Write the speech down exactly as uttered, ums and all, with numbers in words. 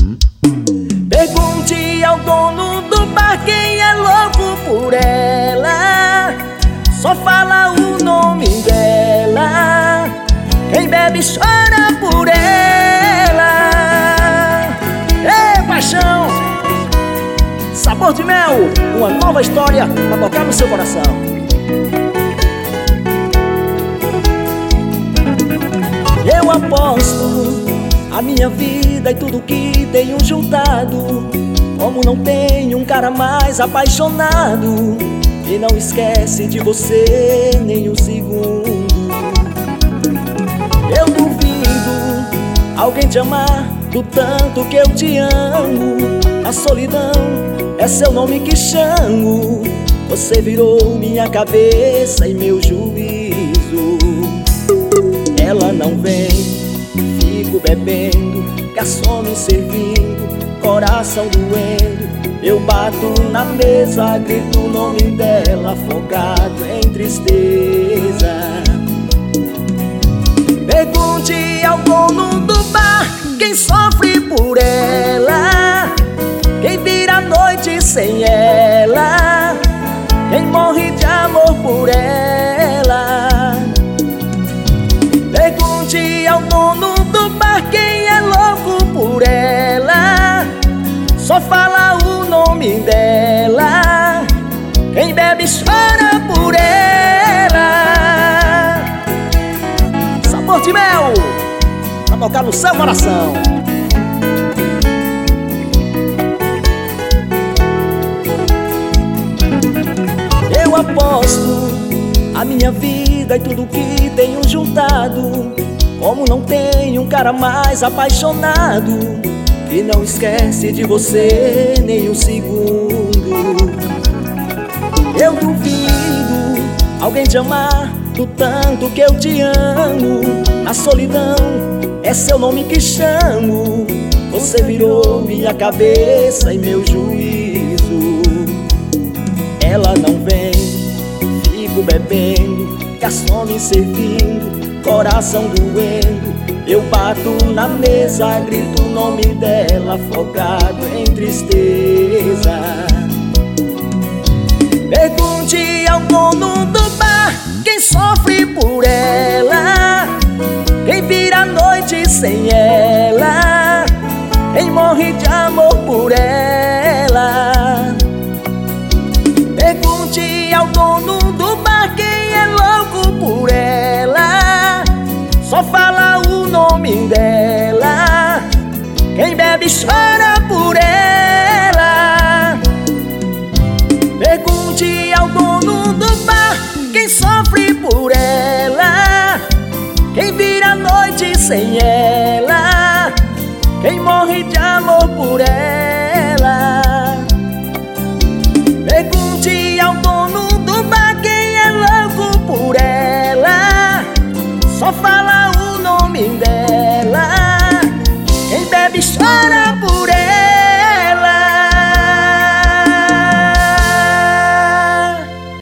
Pergunte ao dono do bar quem é louco por ela. Só fala o nome dela. Quem bebe chora por ela. Ei, paixão! Sabor de Mel, uma nova história pra tocar no seu coração. Eu aposto a minha vida e tudo que tenho juntado, como não tenho um cara mais apaixonado e não esquece de você nem um segundo. Eu duvido alguém te amar do tanto que eu te amo. A solidão é seu nome que chamo. Você virou minha cabeça e meu juízo. Ela não vem, fico bebendo, garçom me servindo, coração doendo. Eu bato na mesa, grito o nome dela, afogado em tristeza. Pergunte ao dono do bar quem sofre por ela, quem vira a noite sem ela, quem morre de amor por ela. Pergunte ao dono do bar quem é louco por ela. Só fala o nome dela. Quem bebe chora por ela. Sabor de Mel, pra tocar no seu coração. Eu aposto a minha vida e tudo que tenho juntado, como não tenho um cara mais apaixonado e não esquece de você nem um segundo. Eu duvido alguém te amar do tanto que eu te amo. A solidão é seu nome que chamo. Você virou minha cabeça e meu juízo. Ela não vem, fico bebendo, garçom me servindo, coração doendo. Eu bato na mesa, grito o nome dela, afogado em tristeza. Pergunte ao dono do bar quem sofre por ela, quem vira a noite sem ela, quem morre de amor por ela. Pergunte ao dono do bar quem é louco por ela. Só fala o nome dela. Quem bebe chora por ela. Pergunte ao dono do bar quem sofre por ela, quem vira a noite sem ela, quem morre de amor por ela.